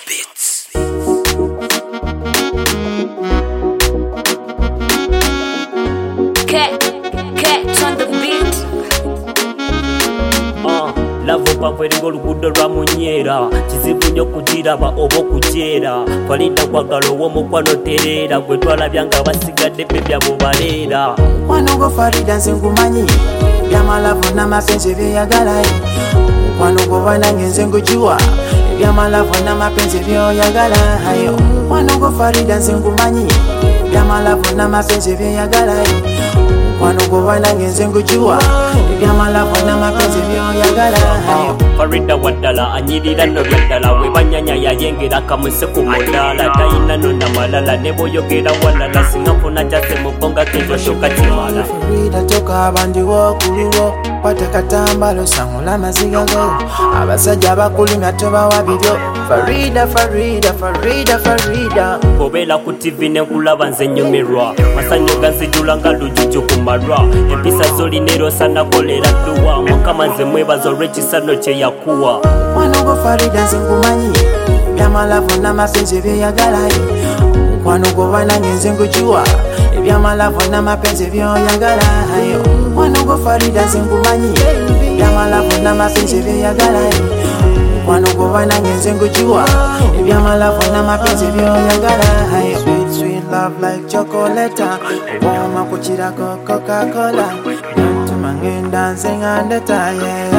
beats. Catch on the beat. Lavo pakweringa oluguudo lwa Munyera kizibu nnyo kugiraba oba okujeera Farida kwagala ow'omukwano tereera gwe twalabya nga basigadde be byabo baleera Mukwano gwo Farida nze ngumanyi ebyamalavu n'amapenzi byeyagala Mukwano gwo banange nze ngujuwa ebyamalavu n'amapenzi byoyagala Mukwano gwo Farida nze ngumanyi ebyamalavu n'amapenzi byeyagala Mukwano gwo banange nze ngujuwa ebyamalavu n'amapenzi byoyagala Farida waddala anyirira nno byaddala we banyanya yayengera kamuse ku mudaala tayina nonna malala ne boyogera walala singa nfuna kyase mu bbonga kenjoshoka kimala Farida tokaaba ndiwo kuliwo kwata katambalo sangula amaziga go abasajja abakulumya tobawa bibyo Farida Farida Farida Farida Bobeera ku TV ne nkulaba nze nyumirwa masanyo ganzijula nga lujuju ku malwa empisa zolina era osanakolera dduwa mukama nze mwebaza olw'ekisano kye yakuwa Mukwano gwo Farida nze ngumanyi ebyamalavu n'amapenzi byeyagala Mukwano gwo banange nze ngujuwa ebyamalavu n'amapenzi byoyagala Mukwano gwo Farida nze ngumanyi ebyamalavu n'amapenzi byeyagala Mukwano gwo banange nze ngujuwa ebyamalavu n'amapenzi byoyagala Sweet sweet love like chocolate Woma kukirako Coca-Cola Ntuma ngenda nze ngandeta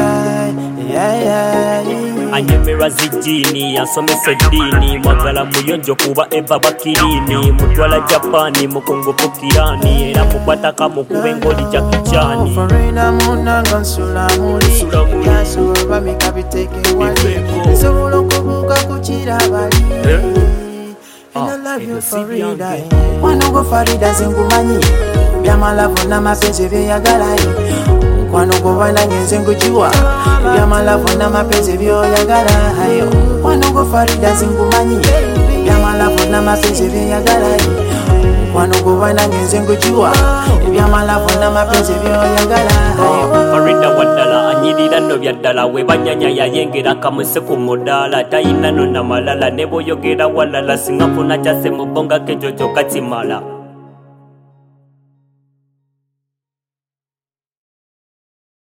anyemerwa zijini yansomesa eddiini mwagala muyonjo kuba eva bakirini mutwala japani mukungufu kirani era mukwataka mukube ngoli jakichani Farida munanga nsula muli Yasuba mikabiteke wali Nsobola okubuuka kukira bali And I love you Farida Mukwano gwo Farida nze ngumanyi ebyamalavu n'amapenzi byeyagala Mukwano gwo banange nze ngujuwa ebyamalavu n'amapenzi byoyagala Mukwano gwo Farida nze ngumanyi ebyamalavu n'amapenzi byeyagala Mukwano gwo banange nze ngujuwa ebyamalavu n'amapenzi byoyagala Farida waddala anyirira nno byaddala we banyanya yayengera kamuse ku mudaala tayina nonna malala ne boyogera walala singa nfuna kyase mu bbonga kenjo kyokka kimala